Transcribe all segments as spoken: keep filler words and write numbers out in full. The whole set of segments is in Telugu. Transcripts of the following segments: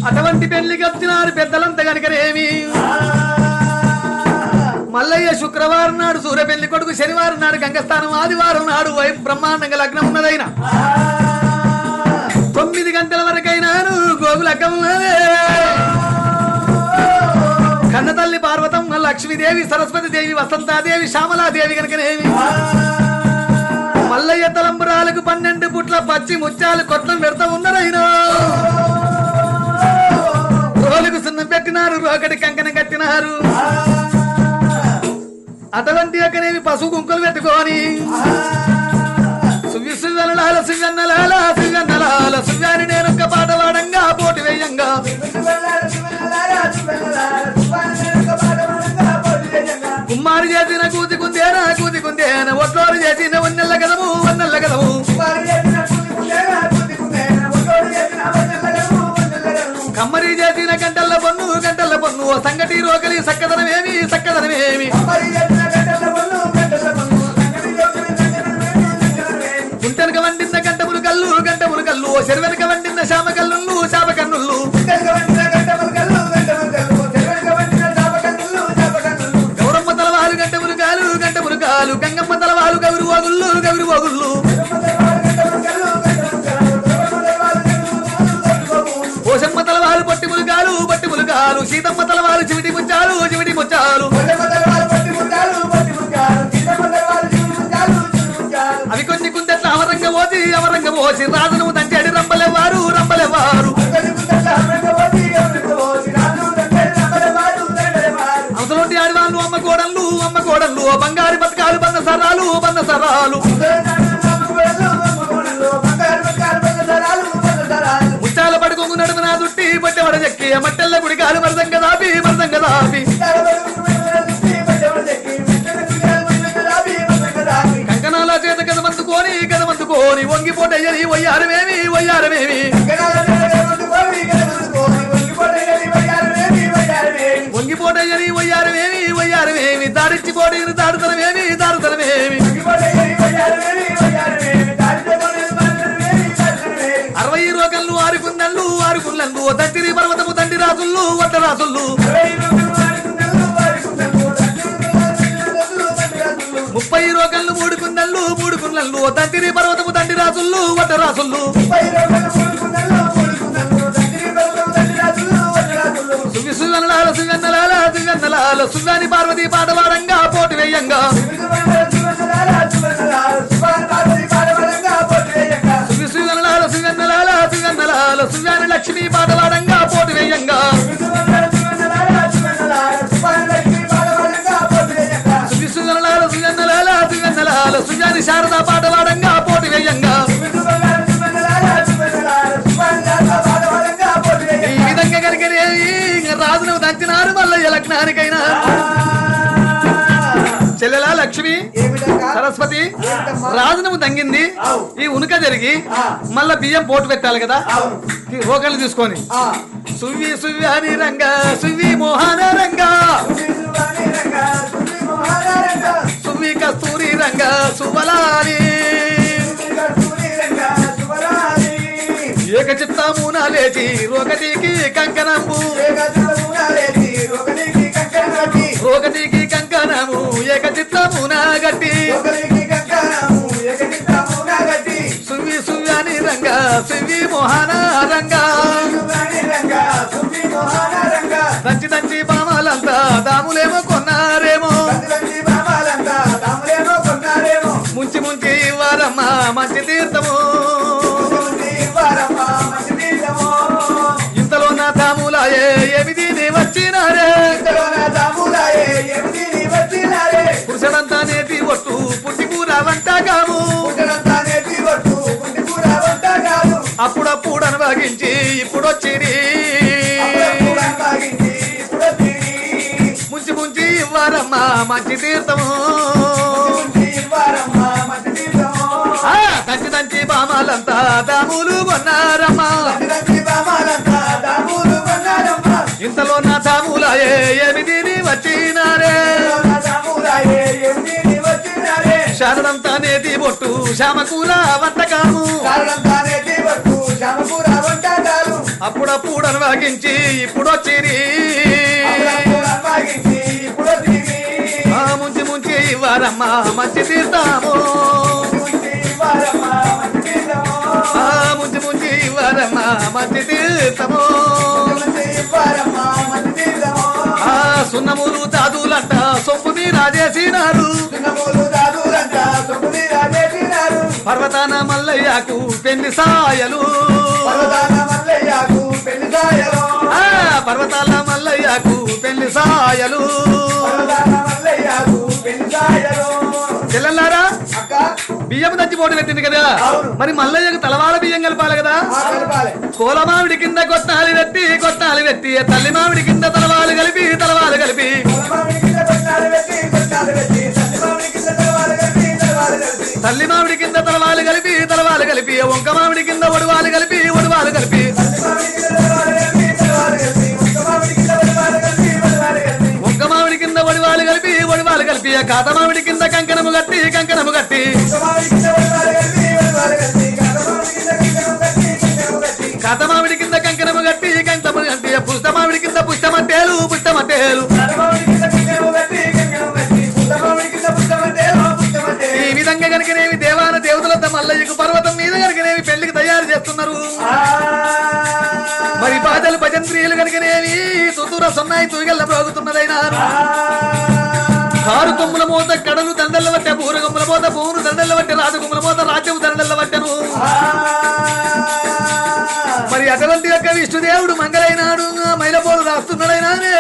అటువంటి పెళ్లికి వచ్చినారు పెద్దలంతా కనుకనేమి మల్లయ్య శుక్రవారం నాడు సూర్య పెళ్లి కొడుకు శనివారం నాడు గంగస్థానం ఆదివారం నాడు వైపు బ్రహ్మాండంగా లగ్నం ఉన్నదైనా తొమ్మిది గంటల వరకైనాను గోగులగ్గం ఉన్నదే కన్నతల్లి పార్వతమ్మ లక్ష్మీదేవి సరస్వతి దేవి వసంతాదేవి శ్యామలాదేవి కనుకనేమి మల్లయ్య తలంబురాలకు పన్నెండు పుట్ల పచ్చి ముత్యాలు కొట్లం పెడతా ఉన్నారైనా రోలుకు సున్నం పెట్టినారు రోకటి కంకణం కట్టినారు అటువంటి యొక్కనేవి పసుపు కుంకులు పెట్టుకొని సువ్వి సువ్వెనలాల సువ్వెన్నలాల సువ్వెన్నలాల సువ్వాని నేనొక్క పాట వాడంగా పోటీ వేయంగా కుమ్మారి చేసిన కూతికుందేనా కూతికుందేనా ఒట్లోరు చేసిన వన్నెల్ల కదము వన్నెల్ల కదము కమ్మరి చేసిన గంటల్ల పన్ను గంటల్ల పన్ను సంగటి రోకలి సక్కదనమేమి సక్కదనమేమి గుంటెనక వండిన గంటములు కల్లు గంటములు కల్లు చెరువెనక వండిన శామ కల్లుళ్ళు శాప కన్నుళ్ళు గౌరమ్మ తలవాలు గంటములు కాలు గంటములు కాలు గంగమ్మ తలవాలు గౌరు ఓగుళ్ళు గౌరు ఓగుళ్ళు పోషమ్మ తలవాలు పట్టి ములుగాలు పట్టి ములుగాలు సీతమ్మ తలవాలు చివిటి ముచ్చాలు చివిటి ముచ్చాలు అవి కొన్ని కుందెట్ల అవరంగ పోసి అవరంగ పోసి రాజును దంచాడి రంబలెవ్వారు రంబలెవ్వారు అవసరంటి ఆడివాళ్ళు అమ్మ కోడళ్ళు అమ్మ కోడళ్ళు బంగారు బతకాలు బంద సరాలు బంద సరాలు ముచ్చాల పడుకొంగు నడుమ నా దుట్టి బట్టెవడ చెక్కి మట్టెల్ల గుడికాలు మరదంగ దాపి మరదంగ దాపి కంకణాల చేత గదమందుకోని గదమందుకోని వంగిపోటయ్యని వయ్యారమేమి వయ్యారమేమి వంగిపోటయ్యని వయ్యారమేమి వయ్యారమేమి దాడిచ్చిపోటీ దాడుతనమేమి దాడుతనమేమి అరవై రోగళ్ళు ఆరుకున్నళ్ళు ఆరుకున్నళ్ళు దంటిరి పర్వతము దండి రాజుళ్ళు వడ్డ రాజుళ్ళు ముప్పై రోగళ్ళు మూడుకున్నళ్ళు మూడుకున్నళ్ళు దంటిరి పర్వతము దండి రాజుళ్ళు వడ్డ రాజుళ్ళు సువి సువెన్నలాల సువెన్నలాల సువెన్నలాల సువ్వాని పార్వతి పాటవాడంగా పోటీ వేయంగా సువి సువెన్నలాల సువెన్నలాల సువెన్నలాల సువ్వాని లక్ష్మీ పాటవాడంగా పోటీ వేయంగా సువి సువెన్నలాల సువెన్నలాల సువెన్నలాల సువ్వాని శారదా పాటవాడంగా పోటీ వేయంగా ఈ విధంగా కనుక రాజును దంచినారు మల్లయ్య లగ్నానికైనా చెల్లెలా లక్ష్మి సరస్వతి రాజును దంగింది ఈ ఉనుక జరిగి మళ్ళా బియ్యం పోటు పెట్టాలి కదా రోకలు తీసుకొని సువ్వి సువ్వి అని రంగా సువ్వి మోహన రంగా సువ్వి కస్తూరి రంగా సువలాని ఏక చిత్తమున లేచి రోకటికి కంకణము రోకటికి కంకణము ఏక చిత్తమున గట్టి సువి సువ్యాని రంగా సువి మోహన రంగా దంచి దంచి బామలంతా దాములేమో కొన్నారేమో ముంచి ముంచి వారమ్మ మంచి తీర్థము ఇంతలో నా దాములాయే ఏమి దీని వచ్చినారే పురుషుడంతా నేటి ఒట్టు పుట్టి కూర వంటకాము అప్పుడప్పుడు అనుభవించి ఇప్పుడు వచ్చిరి ముంచి ముంచి ఇవ్వారమ్మ మంచి తీర్థము దంచి దంచి బామాలంతా దాములు కొన్నారమ్మా ఇంతలో నా దాములాయే ఏమి దీని వచ్చినారే శారదంతా నేతి బొట్టు శ్యామకూర వంటకాము అప్పుడప్పుడు అనుభాగించి ఇప్పుడు వచ్చిరి ముంచి ముంచి ఇవ్వారమ్మా మంచి తీర్థము ముంచి ముంచి ఇవ్వారమ్మా మంచి తీర్థము సున్నములు దాదులంట సొమ్ముని రాజేసినారు పర్వతాన మల్లయ్యకు పెళ్లి సాయలు పర్వతాల మల్లయ్యకు పెళ్లి సాయలు తెల్లలారా బియ్యం దంచి పోటీ పెట్టింది కదా మరి మల్లయ్యకు తలవాల బియ్యం కలపాలి కదా కోల మామిడి కింద కొట్టాలి వెత్తి కొట్టాలి వెత్తి తల్లి మామిడి కింద తలవాలు కలిపి తలవాలు కలిపి తల్లి మామిడి కింద తలవాలు కలిపి తలవాలు కలిపి వంక మామిడి కింద ఒడువాలు కలిపి ఒడువాలు కలిపి వంక మామిడి కింద ఒడివాలు కలిపి ఒడివాలు కలిపి కాత మామిడి కింద కంకణము కట్టి కంకణము కట్టి కాత మామిడి కింద కంకణము కట్టి కంకణము కట్టి పుష్ట మామిడి కింద పుష్టమట్టేలు పుష్టమట్టేలు ఈ విధంగా కనుకనేవి దేవాన దేవతలతో మల్లయ్యకు పర్వతం మీద కనుకనేవి పెళ్లికి తయారు చేస్తున్నారు మరి బాధలు భజంత్రియులు కనుకనేవి తుతూర సొన్నాయి తూగల్ల ప్రోగుతున్నదైనా కారు కొమ్ముల మోత కడలు దండల్ల పట్టే పూరగొమ్మల మోత పూరు దండల్ల పట్టే రాజగుమ్మల మోత రాజ్యము దండల్ల పట్టెను మరి అటువంటి యొక్క విష్ణుదేవుడు మంగళైనాడు మైలపోలు రాస్తున్నాడైనానే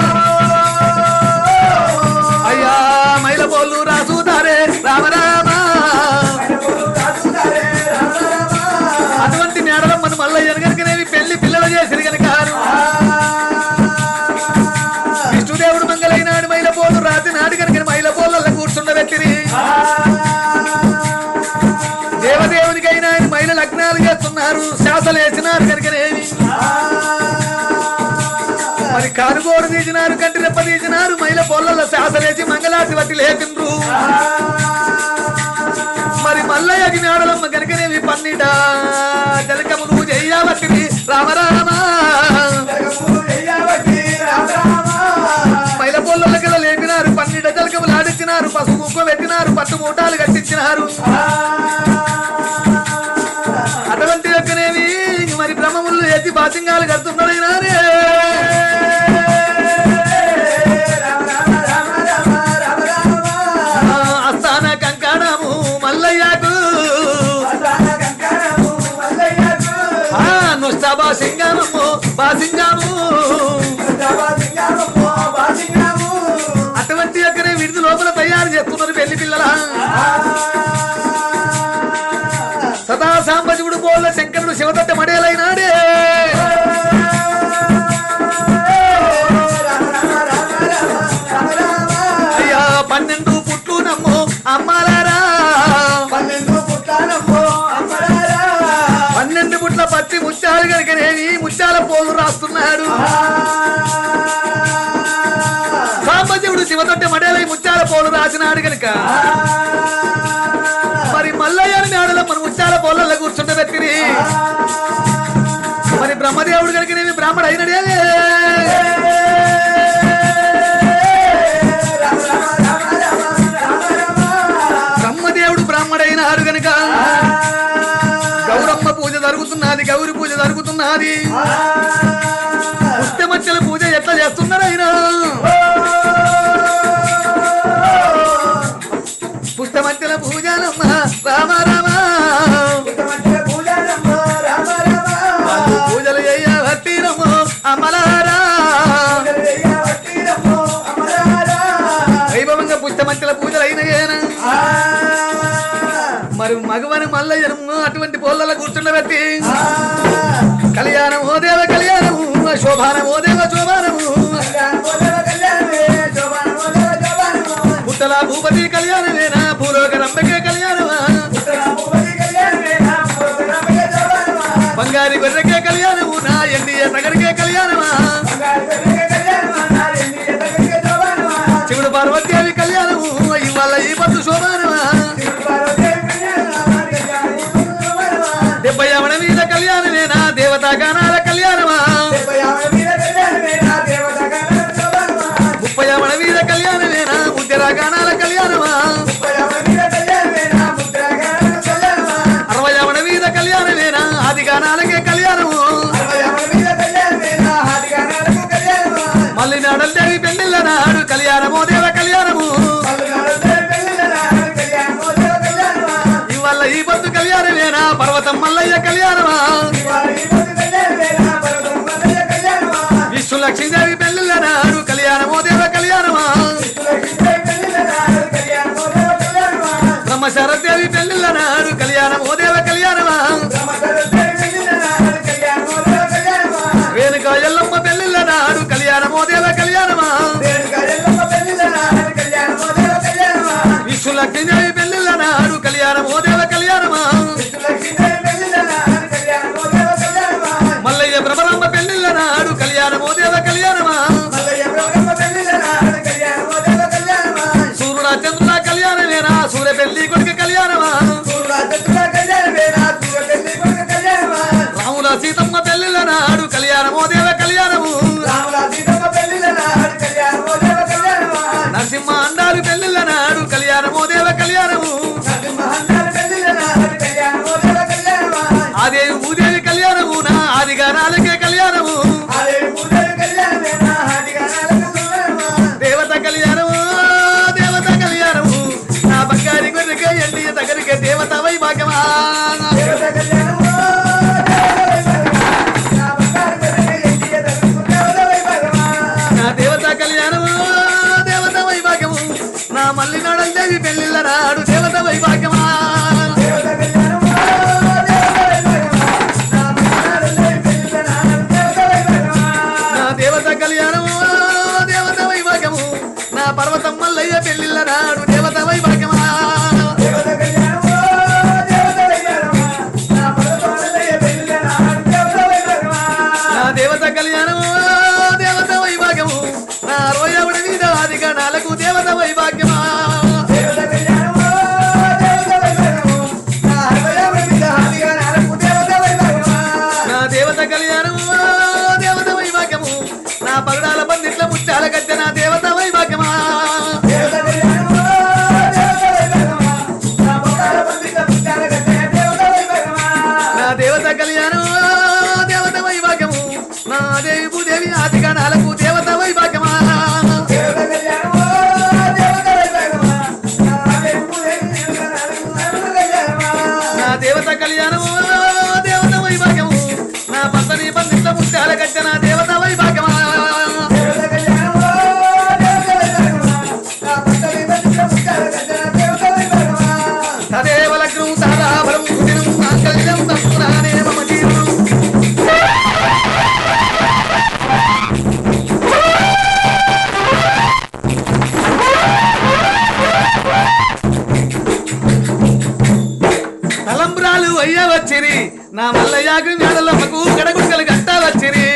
అయ్యా మైలపోలు రాసుతారే రామరామ అటువంటి మేడలమ్మను మల్లయ్యను కనుకనేవి పెళ్లి పిల్లలు చేసిరు కనుక విష్ణుదేవుడు మంగళైనాడు మైలపోలు రాతి నాడు కనుక మైలపోళ్ళ కూర్చుండబెట్టిరి దేవదేవునికైనా ఆయన మైల లగ్నాలు చేస్తున్నారు శాసలు వేసినారు కనుకనేవి మరి కానుగోడు తీసినారు కంటి రెప్ప తీసినారు మైల పొల్లల శాసలేసి మంగళాసి వట్టి లేపిండ్రు మరి మల్లయ్యకి మేడలమ్మ కనుకనేవి పన్నీట జలకములు చెయ్యబట్టి రామరామ మైల పొల్లల కింద లేపినారు పన్నీట జలకములు ఆడించినారు పసుపు కుక్క పెట్టినారు పట్టు మూటాలు కట్టించినారు అటువంటి యొక్కనేవి మరి బ్రహ్మములు ఎత్తి బాసింగాలు కడుతున్నారైనారే అస్థాన కంకణము మల్లయ్యకు నుష్ట బాసింగము బాసింగము అటువంటి యొక్కనే విడిది లోపల తయారు చేస్తున్నారు పెళ్లి పిల్లల సదా సాంబశివుడు బోళ్ళ శంకరుడు శివదత్త మడేలైనాడే అయ్యా పన్నెండు పుట్లు నమ్ము అమ్మాలారా పన్నెండు పుట్ల పచ్చి ముత్యాలు కనుకనేవి ముత్యాల పోలు రాస్తున్నాడు సాంబశివుడు శివదత్త మడేలై ముత్యాల పోలు రాసినాడు కనుక మరి మల్లయ్యని మేడలో మన ముత్యాల పోలల్లో కూర్చుండబెట్టిరి మరి బ్రహ్మదేవుడు కనుకనేవి బ్రాహ్మడు అయినడే బ్రహ్మదేవుడు బ్రాహ్మడైనాడు గనుక గౌరమ్మ పూజ జరుగుతున్నది గౌరి పూజ జరుగుతున్నది పుస్తమచ్చల పూజ ఎట్లా చేస్తున్నారు ఆయన పుస్తమచ్చల పూజలమ్మ రామ రామ పూజలు చేయవట్టిరమ్మ అమలారా వైభవంగా పుస్తమచ్చల పూజలు అయినయేనా మరి మగవని మల్లయ్యను అటువంటి పొల్లల కూర్చుండబెట్టి కళ్యాణమో దేవ కళ్యాణము శోభానమో దేవ శోభానము పుట్టల భూపతి కళ్యాణమేనా భూలోక రంభకే కళ్యాణమా బంగారి గొర్రెకే కళ్యాణము నా ఎన్డీఏ తగరికే కళ్యాణమా శివుడు పార్వతీదేవి కళ్యాణము ఇవాళ ఈ పద్దు శోభానమా డెబ్బై అవడ మీద కళ్యాణమేనా దేవతా గానాల కళ్యాణమేనా పర్వతం మల్లయ్య కళ్యాణమా విష్ణు లక్ష్మీదేవి పెళ్ళిళ్ళ నాడు కళ్యాణమో దేవ కళ్యాణమా బ్రహ్మ శరదేవి పెళ్ళిళ్ళ నాడు కళ్యాణమో దేవ కళ్యాణమా రేణుక ఎల్లమ్మ పెళ్ళిళ్ళ నాడు కళ్యాణమో దేవ కళ్యాణమా విష్ణు లక్ష్మీదేవి పెళ్ళిళ్ళ నాడు కళ్యాణమో దేవ కళ్యాణమా మల్లయ్య భ్రమరాంబ పెళ్ళిళ్ళ నాడు కళ్యాణమో దేవ కళ్యాణమా సూర్యుడా చంద్రుడా కళ్యాణమేనా సూర్య పెళ్లి కొడుకు కళ్యాణమా రాముల సీతమ్మ పెళ్ళిళ్ళ నాడు కళ్యాణమో దేవ కళ్యాణము నరసింహ అండాలు పెళ్ళిళ్ళ నాడు కళ్యాణమో దేవ కళ్యాణము ఆదేవి భూదేవి కళ్యాణము నా ఆదిగా నాలుగే కళ్యాణము దేవత కళ్యాణము దేవత కళ్యాణము నా బంగారి గొర్రెక ఎండి దగ్గరికి దేవత వైభాగమా నా దేవత కళ్యాణము దేవత వైభాగము నా మల్లి నాడల్దేవి పెళ్ళిళ్ళ నాడు దేవత వైభాగమా పర్వతం మల్లయ్య పెళ్ళిళ్ళ నాడు దేవత వైభాగమా నా దేవత కళ్యాణము దేవత వైభాగము నా అరవయవుడి మీద ఆదిగా నాలుగు దేవత వైభాగ్యమా నా దేవత కళ్యాణము దేవత వైభాగ్యము నా పగడాల బందిట్ల ముత్యాల గద్దె నా దేవత వైభాగ్యమా నా దేవత కళ్యాణము దేవత వైభాగ్యము నా దేవి భూదేవి ఆదిగా నాలుగు దేవత వైభాగ్యమా నా దేవత కళ్యాణము దేవత వైభాగ్యము నా పచ్చని బందిట్ల ముత్యాల గద్దె నా దేవత వైభాగ్యమా తదేవ లగ్నం సదాబలం కుటిలం మాంగళ్యం తత్పురాణే మమ జీవనం తలంబ్రాలు అయ్య వచ్చిరి నా మల్లయ్యాకు మేడలమ్మకు గడగుడ్కలు గట్ట వచ్చిరి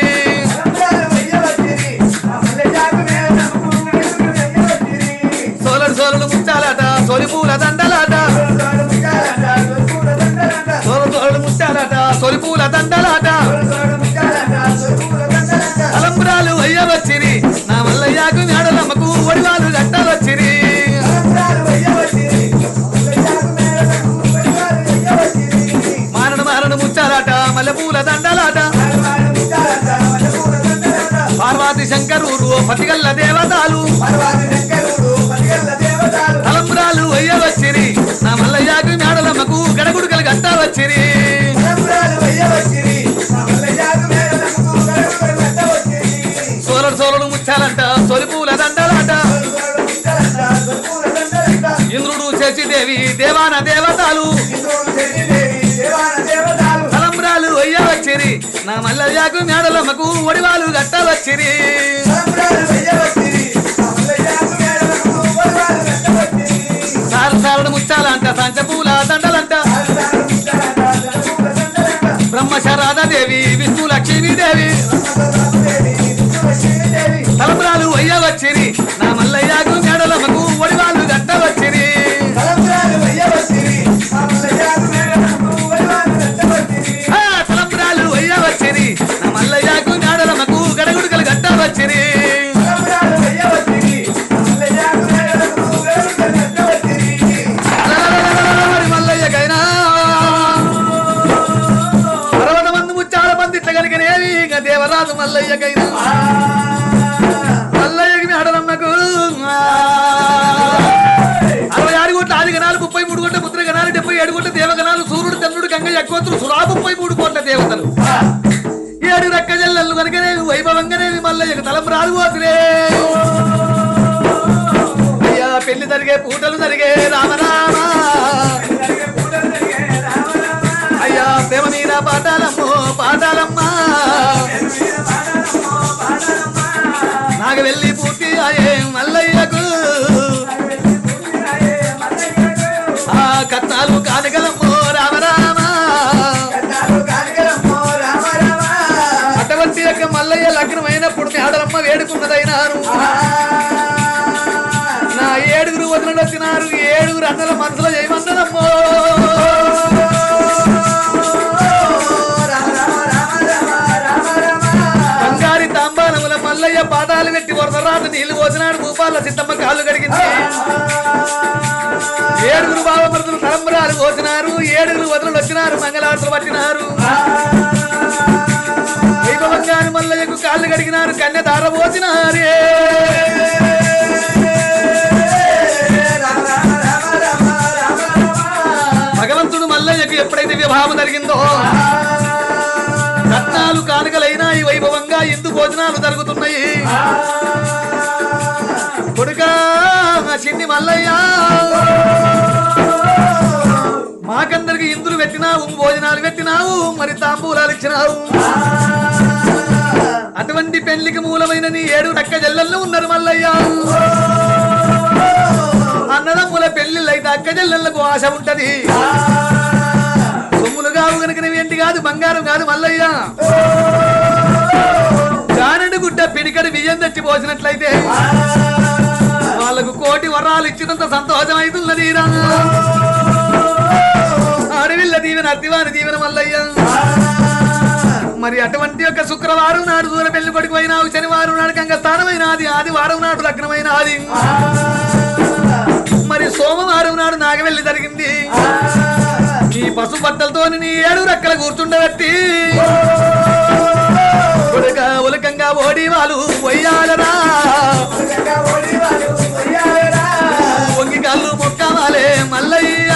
సోలడు సోలడు ముచ్చాలట సోలి పూల దండలాట సోలు సోలడు ముచ్చాలట సోలి పూల దండలాట తలంబ్రాలు అయ్య వచ్చిరి నా మల్లయ్యాకు మేడలమ్మకు ఒడివాలు గట్ట వచ్చిరి మారణ మారణ ముచ్చాలట మల్లెపూల దండలాట పార్వతి శంకరూరు పతిగల్ల దేవతాలు తలంబ్రాలు అయ్య వచ్చిరి నా మల్లయ్యాకు మేడలమ్మకు గడగుడుకలు గట్ట వచ్చిరి సోలడు సోలడు ముచ్చాలంట సొలిపూల దండలాట ఇంద్రుడు శశిదేవి దేవాన దేవతలు తలంబ్రాలు అయ్య వచ్చిరి నా మల్లయ్యాకు మేడలమ్మకు ఒడివాలు గట్ట వచ్చిరి సార సారడు ముచ్చాలంట సంచపూల దండలంట బ్రహ్మశరాదేవి విష్ణు లక్ష్మీదేవి తలంబ్రాలు అయ్య వచ్చిరి నా మల్లయ్యాకు మేడలమ్మకు ఒడివాళ్ళు గట్ట వచ్చిరి తలంబ్రాలు అయ్య వచ్చిరి నా మల్లయ్యాకు మేడలమ్మకు గడగుడుకలు గట్ట వచ్చిరి మల్లయ్యకైనా పర్వత మంది ముచ్చాల మందిట్ల కలిగినేవి ఇంకా దేవరాజు మల్లయ్యకైనా మల్లయ్యకి మేడలమ్మకు అరవై ఆరు కోట్ల ఆది గణాలు ముప్పై మూడు కోట్ల ముద్ర గణాలు డెబ్బై ఏడు కోట్ల దేవగణాలు సూర్యుడు చంద్రుడు గంగ ముప్పై మూడు కోట్ల దేవతలు ఏడు రక్క జల్లలు కనుకనేవి వైభవంగానేవి మల్లయ్యకు తలంబరాలు పోతులే అయ్యా పెళ్లి జరిగే పూటలు జరిగే రామరామ అయ్యా ప్రేమ మీద పాఠాలమ్మో పాఠాలమ్మా నాకు వెళ్ళి పూర్తి అయ్యే మల్లయ్యకు ఆ కట్నాలు కానుకలమ్మో రామరామ అటువంటి యొక్క మల్లయ్య లగ్నమైనప్పుడు మేడలమ్మ వేడుకున్నదైనాను నా ఏడుగురు వదిలి వచ్చినారు ఏడుగురు అన్నల మనసులో చేయమన్నదమ్మో బంగారి తాంబాలముల మల్లయ్య పాఠాలు పెట్టి వరదరాత నీళ్లు పోసినాడు భూపాల సిద్ధమ్మ కాళ్ళు కడిగింది ఏడుగురు బావమరుదులు తలంబరాలు పోసినారు ఏడుగురు వదలు వచ్చినారు మంగళారతులు పట్టినారు వైభవంగాని మల్లయ్యకు కాళ్ళు కడిగినారు కన్య దార పోసినారే భగవంతుడు మల్లయ్యకు ఎప్పుడైతే వివాహం జరిగిందో రత్నాలు కానుకలైనా ఈ వైభవంగా ఇందు భోజనాలు జరుగుతున్నాయి కొడుకా చిన్ని మల్లయ్య మాకందరికి ఇందులు పెట్టినావు భోజనాలు పెట్టినావు మరి తాంబూలాలు ఇచ్చినావు అటువంటి పెళ్లికి మూలమైన నీ ఏడు రక్క జల్లల్లో ఉన్నారు మల్లయ్య అన్నదమ్ముల పెళ్లిళ్ళు అయితే అక్క జల్లలకు ఆశ ఉంటది సొమ్ములు కావు కనుక ఏంటి కాదు బంగారం కాదు మల్లయ్య జానడు గుడ్డ పిడికడి బియ్యం తెచ్చి పోసినట్లయితే వాళ్ళకు కోటి వరాలు ఇచ్చినంత సంతోషం అవుతున్నది అడవిల్ల దీవెన అతివాని దీవెన మల్లయ్య మరి అటువంటి యొక్క శుక్రవారం నాడు దూర పెళ్లి కొడుకు అయినావు శనివారం నాడు గంగ స్థానమైనది ఆదివారం నాడు లగ్నమైనది మరి సోమవారం నాడు నాగవెల్లి జరిగింది నీ పసు బట్టలతో నీ ఏడు రెక్కల కూర్చుండబెట్టి ఉలకంగా ఓడి వాళ్ళు పోయాలరా వంగి కళ్ళు మొక్కవాలే మల్లయ్య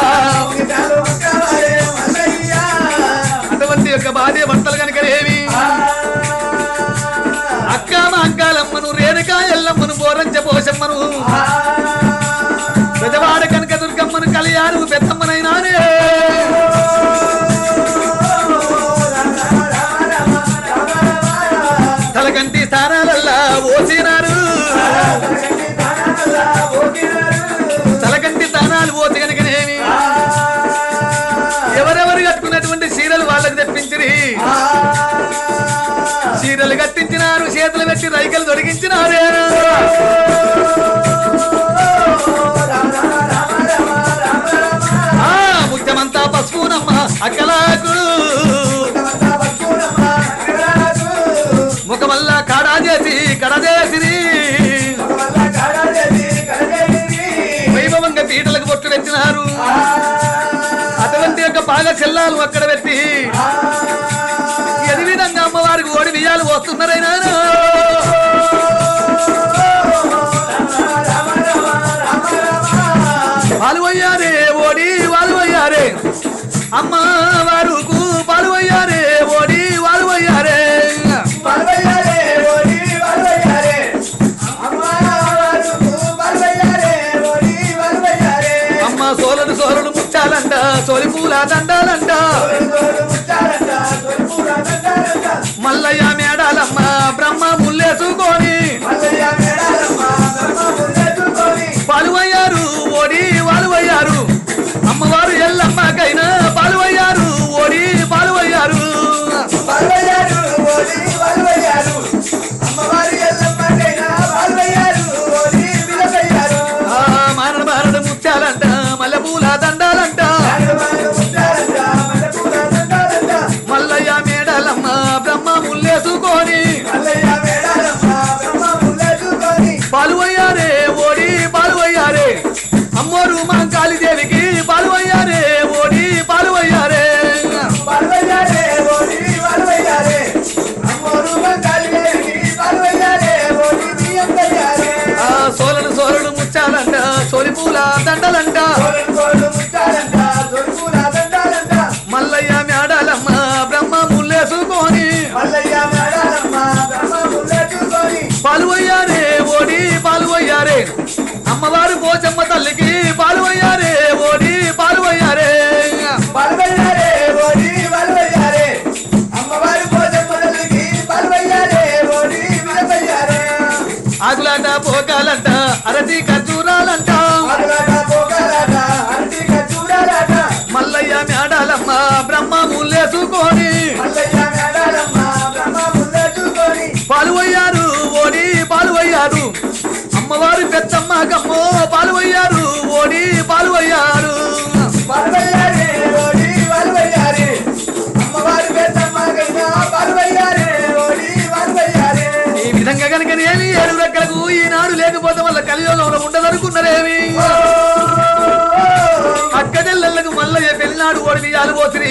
అటువంటి యొక్క భార్య భర్తలు కనుకనేవి అక్క మా అక్కాలమ్మను రేణుకా ఎల్లమ్మను బోరంచ పోషమ్మను పెదవాడ కనక దుర్గమ్మను కలియారు పెద్దమ్మనైనానే తలకంటి స్థానాలల్లా ఓసినారు తలకంటి స్థానాలు ఓసి కనుకనేమి ఎవరెవరు కట్టుకున్నటువంటి చీరలు వాళ్ళకి తెప్పించిరి చీరలు కట్టించినారు చేతులు పెట్టి రైకలు దొరికించినారే ముఖ్యమంతా పసుపునమ్మ అక్కలాకు ముఖమల్ల కాడా చేసి కడచేసిరి వైభవంగా పీటలకు బొట్టు పెట్టినారు అటువంటి యొక్క బాగా చెల్లాలు అక్కడ పెట్టి ఎది విధంగా అమ్మవారికి ఓడి బియ్యాలు వస్తున్నారైనా పాలు పోయారే ఓడి వాళ్ళు పోయారే అమ్మ వారుకు పాలు పోయారే ఓడి వాళ్ళు పోయారే అమ్మ సోలడు సోలడు ముచ్చాలంట సోలి పూల దండాలంట మల్లయ్య మేడాలమ్మ బ్రహ్మ ముల్లేసుకొని పాలువయ్యారు ఓడి వాలువయ్యారు అమ్మవారు ఎల్లమ్మకైనా పాలువయ్యారు ఓడి పాలువయ్యారు మారడు మారడు ముత్యాలంట మల్లెపూల దండాలంట మల్లయ్య మేడాలమ్మ బ్రహ్మ ముల్లేసుకొని పాలువయ్యారే ఓడి పాలువయ్యారే అమ్మోరు మా కాళీదేవికి పాలువయ్యారే ఓడి పాలువయ్యారే సోలడు సోలడు ముచ్చాలంట సోలి పూల దండలంట మల్లయ్య మేడాలమ్మ ఆకులాట పోకాలంట అరటి ఖర్జూరాలంట మల్లయ్య మేడాలమ్మ బ్రహ్మ ముల్లేసుకొని పాలువయ్యారు ఓడి పాలువయ్యారు అమ్మవారి పెద్దమ్మ గమ్మో పాలువయ్యారు ఓడి పాలువయ్యారు ఈ విధంగా కనుక ఏమి ఏడు రెక్కలకు ఈనాడు లేకపోతే వల్ల కలియోగంలో ఉండదనుకున్నారేమి అక్కడెళ్ళకు మల్లయ్య పెళ్ళినాడు ఓడి బియ్యాలు పోతుంది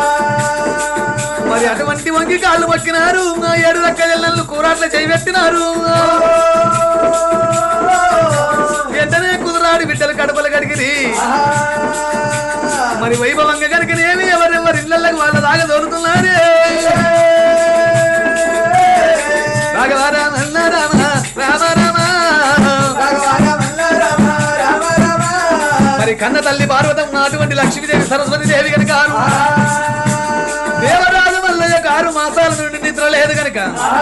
మరి అటువంటి వంగి కాళ్ళు మొక్కినారు ఏడు రెక్కలు కూరాట్ల చేయబెట్టినారు వెంటనే కుదురాడి బిడ్డలు కడపలు కడిగిరి మరి వైభవంగా కనుక ఏమి ఎవరెవరి ఇళ్ళకు వాళ్ళ దాకా దొరుకుతున్నారే రాఘవ రామ రామ రామ రామ మరి కన్న తల్లి పార్వతమ్మ అటువంటి లక్ష్మీదేవి సరస్వతి దేవి కనుక దేవరాజు మల్లయ్య ఆరు మాసాల నుండి నిద్ర లేదు కనుక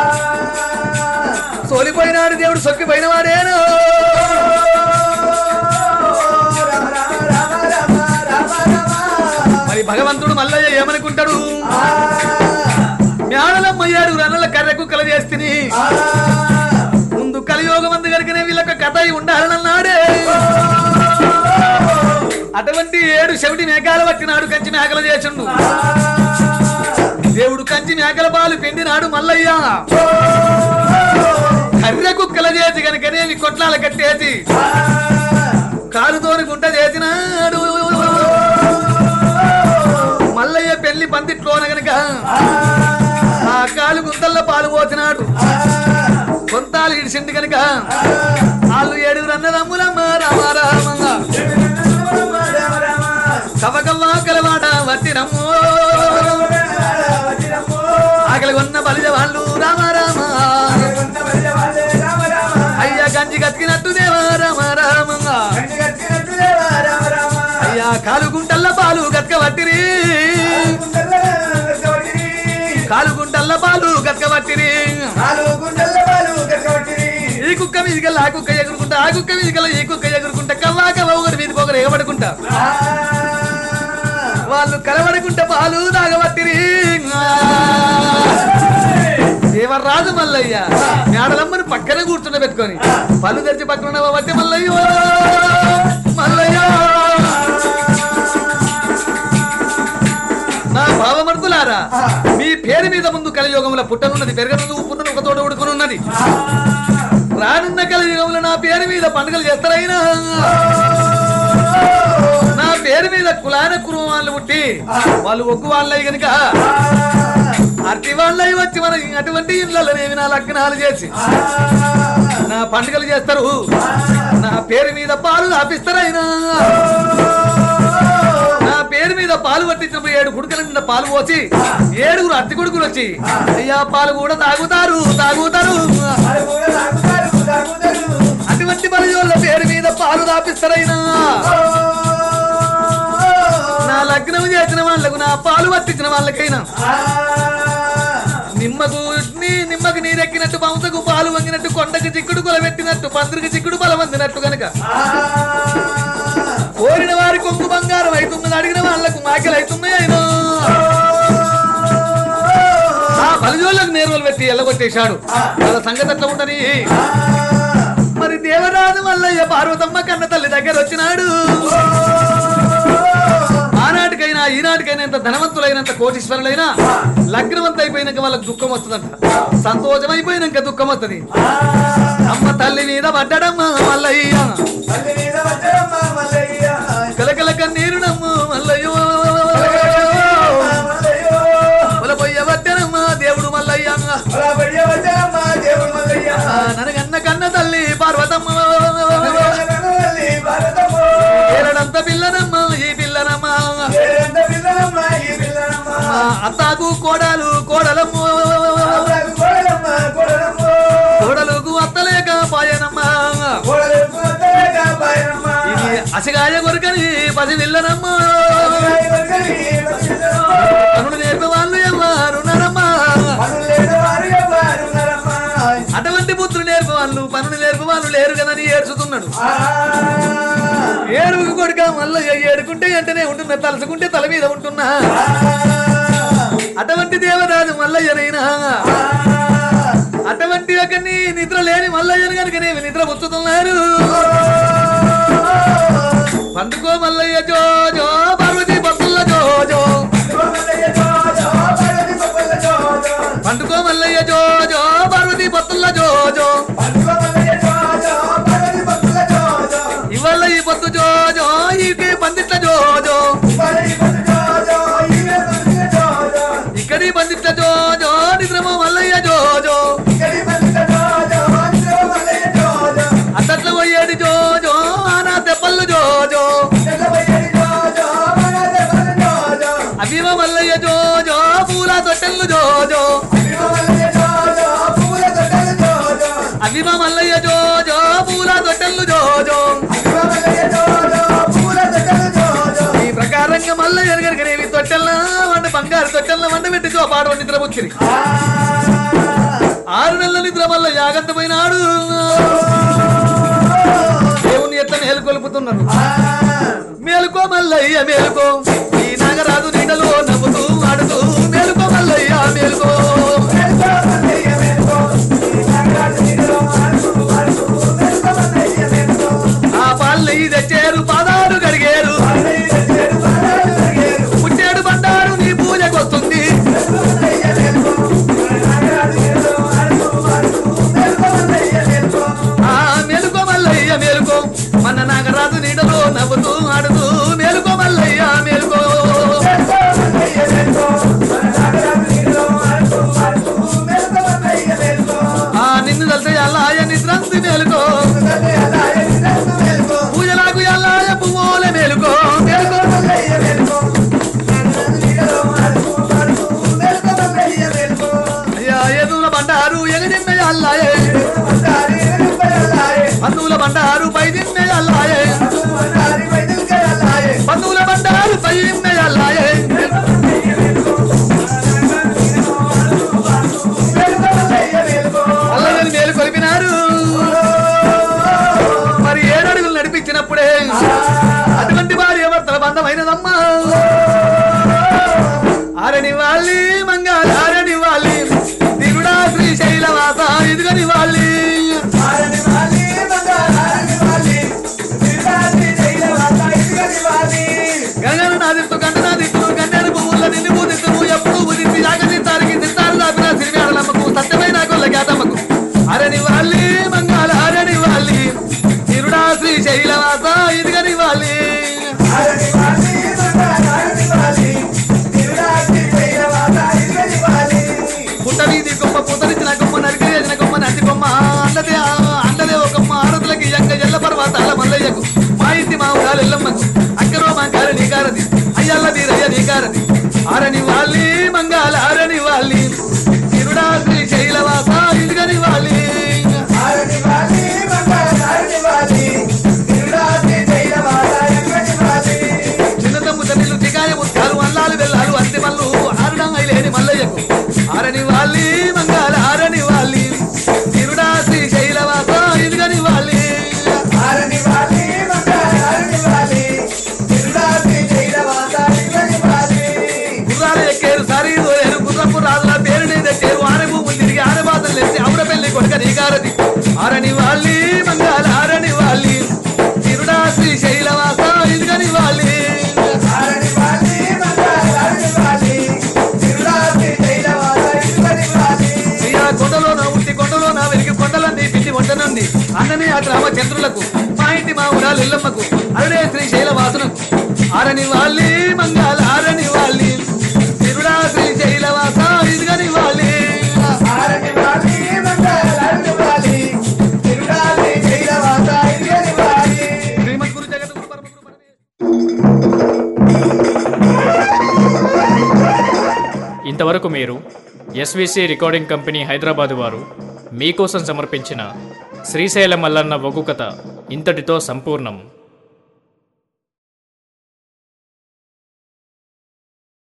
సోలిపోయినాడు దేవుడు సొక్కిపోయిన వాడేను మరి భగవంతుడు మల్లయ్య ఏమనుకుంటాడు జ్ఞానలమ్మయ్యాడు రన్నల కర్ర కుక్కలు చేస్తుంది ముందు కలియోగం అందు కనుకనే వీళ్ళకి కథ ఉండాలన్నాడే అటువంటి ఏడు చెవిటి మేఘాలు పట్టినాడు కంచి మేకలు చేసిండు దేవుడు కంచి మేకల పాలు పిండినాడు మల్లయ్య కర్రె కుక్కల చేసి కనుకనేవి కొట్లాల కట్టేసి కాలుతోని గుంట చేసినాడు మల్లయ్య పెళ్లి పందిట్లోన గనక ఆ కాలు గుంతల్లో పాలు పోసినాడు కొంతాలు ఇడిసింది కనుక వాళ్ళు ఏడుగురు అన్నదమ్ములమ్మ రామారామంగా కవకవ్వా కలవాడ వట్టినమ్ము ఆకలి కొన్న బలిజ వాళ్ళు రామారామ అయ్యా గంజి కతికినట్టు దేవా రామారామంగా అయ్యా కాలు గుంటల్ల పాలు గతక వట్టిరి కాలు గుంటల్ల పాలు గతక వట్టిరి ఈ కుక్క మీదికల్లా ఆ కుక్క ఎగురుకుంటా ఆ కుక్క మీదికల్లా ఈ కుక్క ఎగురుకుంటా కవ్వా కవ్వ ఒకరి మీది ఒకరు ఎగబడుకుంటా వాళ్ళు కలబడుకుంటే పాలు తాగబట్టిరి దేవరాజు మల్లయ్య మేడలమ్మని పక్కన కూర్చుండ పెట్టుకొని పళ్ళు తెరిచి పక్కన బట్టి మల్లయ్య మల్లయ్య నా భావమర్దులారా మీ పేరు మీద ముందు కలియుగంలో పుట్టనున్నది పెరగనుంది ఉప్పున్నది ఒక తోట ఉడుకుని ఉన్నది రానున్న కలియుగంలో నా పేరు మీద పండుగలు చేస్తారైనా నా పేరు మీద కులాన కురువ వాళ్ళు పుట్టి వాళ్ళు ఒగ్గు వాళ్ళయి గనుక అట్టి వాళ్ళయి వచ్చి మన అటువంటి ఇళ్ళనేవి నా లగ్నాలు చేసి నా పండుగలు చేస్తారు నా పేరు మీద పాలు ఆపిస్తారైనా నా పేరు మీద పాలు పట్టించినప్పుడు ఏడు గుడుకల నిండా పాలు పోసి ఏడుగురు అట్టి కొడుకులు వచ్చి అయ్యా పాలు కూడా తాగుతారు తాగుతారు అటువంటి బలిజోళ్ళ పేరు మీద పాలు తాపిస్తారైనా నా లగ్నం చేసిన వాళ్ళకు నా పాలు పట్టించిన వాళ్ళకైనా నిమ్మకు నిమ్మకు నీరెక్కినట్టు పంసకు పాలు వంగినట్టు కొండకు చిక్కుడు కొలబెట్టినట్టు పందిరికి చిక్కుడు బలం అందినట్టు కనుక కోరిన వారి కొంగు బంగారం అవుతున్నది అడిగిన వాళ్ళకు మాకెలు అవుతున్నాయి అయినా ఆ బలిజోళ్ళకు నేరువలు పెట్టి ఎల్లగొట్టేశాడు వాళ్ళ సంగతి అట్లా ఉండని మరి దేవరాజు మల్లయ్య పార్వతమ్మ కన్న తల్లి దగ్గర వచ్చినాడు ఆనాటికైనా ఈనాటికైనా ఎంత ధనవంతులైనంత కోటీశ్వరులైనా లగ్నవంత అయిపోయినాక వాళ్ళకి దుఃఖం వస్తుందంట సంతోషం అయిపోయినాక దుఃఖం వస్తుంది అమ్మ తల్లి మీద పడ్డడమ్మ మల్లయ్య కలకల కన్నీరు నమ్మ మల్లయ్యో పొయ్య వడ్డనమ్మ దేవుడు మల్లయ్య ననగన్న కన్న తల్లి పార్వతమ్మ ఏరడంత పిల్లనమ్మ ఈ పిల్లనమ్మ అత్తాకు కోడలు కోడలమ్మ కోడలుకు అత్తలేక పాయనమ్మ ఇది అసగాయ కొరకని పది పిల్లనమ్మ పనులు నేర్పే వాళ్ళు ఎవరున్నారమ్మా అటువంటి పుత్రులు నేర్పే వాళ్ళు పనులు నేర్పే యజమానులు లేరు కదా అని ఏడ్చుతున్నాడు. ఏడుగు కొడుక మల్లయ్య ఏడుకుంటే వెంటనే ఉంటున్నా, తలసుకుంటే తల మీద ఉంటున్నా. అటువంటి దేవరాజు మల్లయ్యనైనా అటువంటి యొక్క నీ నిద్ర లేని మల్లయ్యను కనుకనేవి నిద్ర పుచ్చుతున్నారు. పండుకో మల్లయ్య జో జో పార్వతి భక్తుల జో జో, పండుకో మల్లయ్య జో జో పార్వతి భక్తుల జో జో, ఇవాళ ఈ పొద్దు జో జో ఈ పందిట్ల జో జో, ఇక్కడి పందిట్ల జో జో నిద్రమో మల్లయ్య జో జో, అత్తట్లు పోయేది జో జో నా తెప్పళ్ళు జో జో, అభిమ మల్లయ్య జో జో పూల తొట్టెళ్ళు జో జో, అభిమ మల్లయ్య జో జో పూల తొట్టెళ్ళు జో జో. ఈ ప్రకారంగా మల్లయ్య కనుకనేవి తొట్టెల్ల వంట బంగారు తొట్టెల్ల వంట పెట్టి చోపాడు నిద్ర పుచ్చిరి. ఆరు నెలల నిద్ర మల్ల యాగంత పోయినాడు. దేవుని ఎట్లా మేలుకొల్పుతున్నారు. మేలుకో మల్లయ్య మేలుకో, ఈ నాగరాజు నీడలో నవ్వుతూ ఆడుతూ మేలుకో మల్లయ్య మేలుకో, ఆ పాలనయ్య తెచ్చారు పాదాలు కడిగారు, పుట్టాడు బండారు నీ పూజకు వస్తుంది. ఆ మేలుకో మల్లయ్య మేలుకో, మన నాగరాజు నీడలో నవ్వుతూ ఆడుతూ మేలుకో మల్లయ్య మేలుకో. ఆ నిన్ను తలితే అల్లాయ నిద్రంది మేలుకో, పూజలకు అల్లాయ పువ్వుల మేలుకో మేలుకో. అయ్యా ఎదుల బండారు ఎగదిమ్మె అల్లాయే, బంధువుల బండారు పై దిమ్మె అల్లాయే, బంధువుల బండారు పై దిమ్మె అల్లాయే. అల్లదని మేలు కొలిపినారు. మరి ఏడడుగులు నడిపించినప్పుడే అటువంటి వారి ఎవరితల బంధమైనదమ్మా. ఆరని వాళ్ళి మంగాలి ఆరని వాళ్ళి దిగుడా శ్రీశైలవాస ఇదిగని వాళ్ళి, గంగన నాదిస్తూ గంట నాదిస్తూ గంటను పువ్వుల నిండి పూజిస్తూ ఎప్పుడు పూజించి జాగతిస్తారికి తిస్తారు దాపిన సిరిమి అడలమ్మకు సత్యమైన కొల్ల ఖ్యాతమ్మకు. అరణి వాళ్ళి మంగాల అరణి వాళ్ళి తిరుడా శ్రీశైలవాస ఇదిగని వాళ్ళి, పుట్ట వీధి కొమ్మ పుతరించిన కొమ్మ నరికేసిన కొమ్మ నటి కొమ్మ అండదే అండదే ఒక ఆడతులకి ఎంక ఎల్ల పర్వతాల మల్లయ్యకు, మా ఇంటి మా ఊరాలు ఎల్లమ్మకు అక్కరో మంగారు నీకారది అయ్యల్ల వీరయ్య నీకారది. ఆరని వాళ్ళి మంగాల ఆరని వాళ్ళి తిరుడా శ్రీశైలవాస ఇదిగని వాళ్ళి, చిన్న తమ్ము తల్లిలు చికాయ ముత్యాలు అల్లాలు వెళ్ళాలు అంతి మల్లు ఆరుడంగా లేని మల్లయ్యకు. ఆరని వాళ్ళి మంగాల ఆరని వాళ్ళి తిరుడా శ్రీశైలవాస ఇదిగని వాళ్ళి, గుర్రాలు ఎక్కేరు సారీ దోయారు గుర్రపు రాజుల పేరుని తెచ్చారు. ఆర భూములు తిరిగి ఆర బాధలు తెచ్చి ఆవిడ పెళ్లి కొడుక నీకారది. ఆరని వాళ్ళి మంగాల ఆరని వాళ్ళి తిరుడా శ్రీశైలవాస ఇదిగని వాళ్ళి, అయ్యా కొండలోన ఉట్టి కొండలోన వెలిగి కొండలన్నీ పిండి వంటనండి అన్నని ఆ గ్రామ చంద్రులకు మా ఇంటి మా ఊరాలు ఇల్లమ్మకు అరుడే శ్రీశైలవాసునకు. ఆరని వాళ్ళి మంగాల ఆరని వాళ్ళి తిరుడా శ్రీశైలవాస ఇదిగని వాళ్ళి, శ్రీమద్ గురు జగద్గురు పరమగురు పరమేశ్వర. ఇంతవరకు మీరు ఎస్విసి రికార్డింగ్ కంపెనీ హైదరాబాద్ వారు మీకోసం సమర్పించిన శ్రీశైల మల్లన్న ఒగ్గు కథ ఇంతటితో సంపూర్ణం.